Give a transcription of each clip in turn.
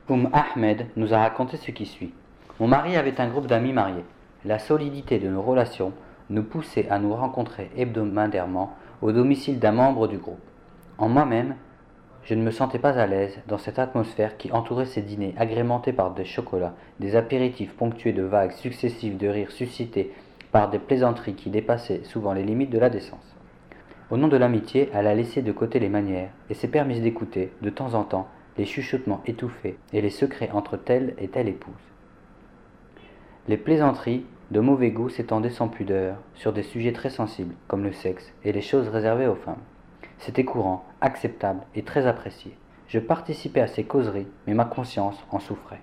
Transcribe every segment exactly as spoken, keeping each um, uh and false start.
Oum Ahmed nous a raconté ce qui suit. Mon mari avait un groupe d'amis mariés. La solidité de nos relations nous poussait à nous rencontrer hebdomadairement au domicile d'un membre du groupe. En moi-même, je ne me sentais pas à l'aise dans cette atmosphère qui entourait ces dîners agrémentés par des chocolats, des apéritifs ponctués de vagues successives de rires suscités par des plaisanteries qui dépassaient souvent les limites de la décence. Au nom de l'amitié, elle a laissé de côté les manières et s'est permise d'écouter, de temps en temps, les chuchotements étouffés et les secrets entre telle et telle épouse. Les plaisanteries de mauvais goût s'étendaient sans pudeur sur des sujets très sensibles, comme le sexe et les choses réservées aux femmes. C'était courant, acceptable et très apprécié. Je participais à ces causeries, mais ma conscience en souffrait.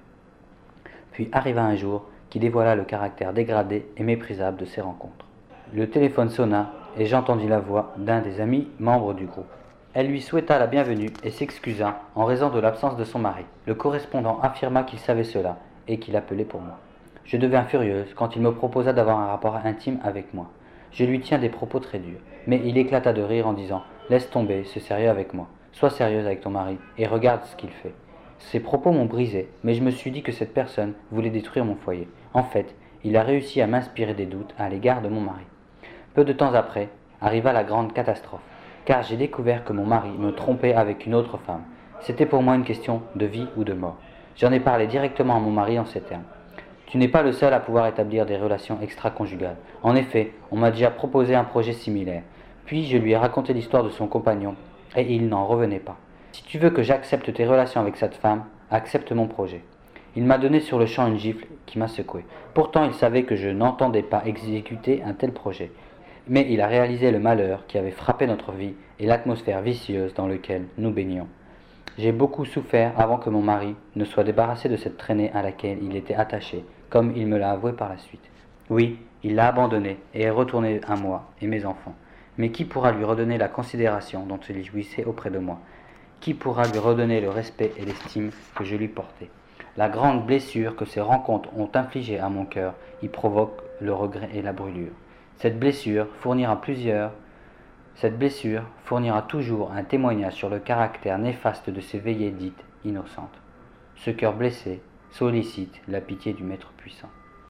Puis arriva un jour qui dévoila le caractère dégradé et méprisable de ces rencontres. Le téléphone sonna et j'entendis la voix d'un des amis membres du groupe. Elle lui souhaita la bienvenue et s'excusa en raison de l'absence de son mari. Le correspondant affirma qu'il savait cela et qu'il appelait pour moi. Je devins furieuse quand il me proposa d'avoir un rapport intime avec moi. Je lui tiens des propos très durs, mais il éclata de rire en disant « Laisse tomber, c'est sérieux avec moi. Sois sérieuse avec ton mari et regarde ce qu'il fait. » Ces propos m'ont brisé, mais je me suis dit que cette personne voulait détruire mon foyer. En fait, il a réussi à m'inspirer des doutes à l'égard de mon mari. Peu de temps après, arriva la grande catastrophe, car j'ai découvert que mon mari me trompait avec une autre femme. C'était pour moi une question de vie ou de mort. J'en ai parlé directement à mon mari en ces termes. Tu n'es pas le seul à pouvoir établir des relations extra-conjugales. En effet, on m'a déjà proposé un projet similaire. Puis je lui ai raconté l'histoire de son compagnon, et il n'en revenait pas. Si tu veux que j'accepte tes relations avec cette femme, accepte mon projet. Il m'a donné sur le champ une gifle qui m'a secoué. Pourtant, il savait que je n'entendais pas exécuter un tel projet. Mais il a réalisé le malheur qui avait frappé notre vie et l'atmosphère vicieuse dans laquelle nous baignions. J'ai beaucoup souffert avant que mon mari ne soit débarrassé de cette traînée à laquelle il était attaché, comme il me l'a avoué par la suite. Oui, il l'a abandonné et est retourné à moi et mes enfants. Mais qui pourra lui redonner la considération dont il jouissait auprès de moi? Qui pourra lui redonner le respect et l'estime que je lui portais? La grande blessure que ces rencontres ont infligée à mon cœur y provoque le regret et la brûlure. Cette blessure fournira plusieurs Cette blessure fournira toujours un témoignage sur le caractère néfaste de ces veillées dites innocentes. Ce cœur blessé sollicite la pitié du Maître puissant.